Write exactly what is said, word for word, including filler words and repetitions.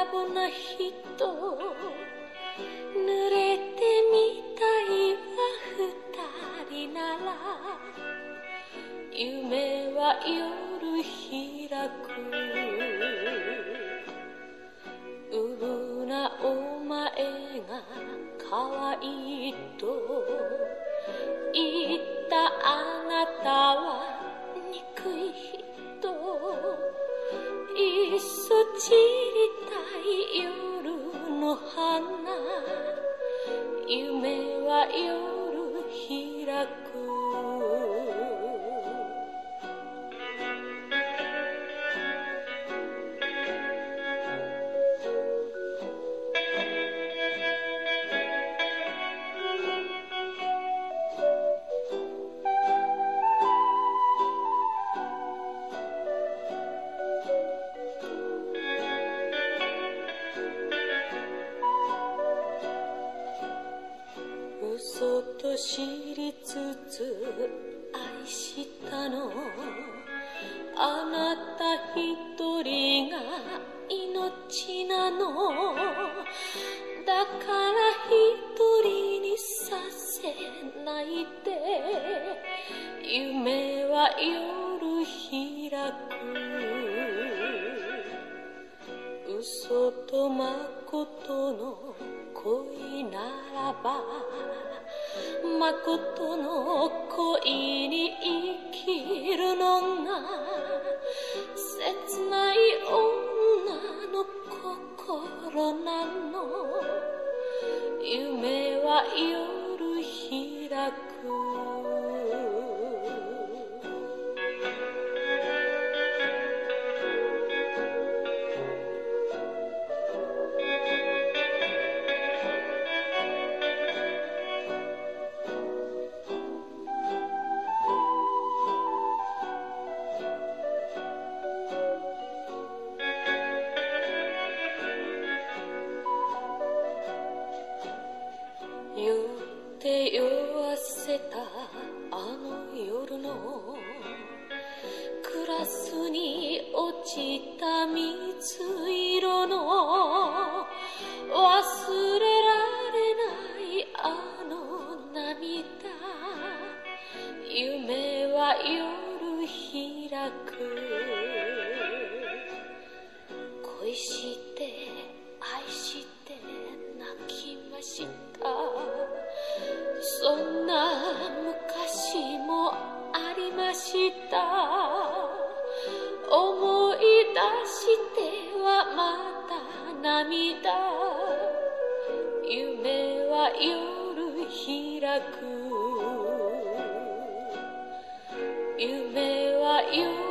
ぼな人濡れてみたいわ二人なら夢は夜開くうぶなお前が可愛いと言ったあなたは憎い人いっそ散りたい夜の花夢は夜開く嘘と知りつつ愛したのあなた一人が命なのだから一人にさせないで夢は夜開く嘘と誠の恋ならば誠の恋に生きるのが切ない女の心なの夢は夜開く酔って酔わせたあの夜のグラスに落ちた水色の忘れられないあの涙夢は夜開く恋して愛して泣きましたそんな昔もありました思い出してはまた涙夢は夜開く夢は夜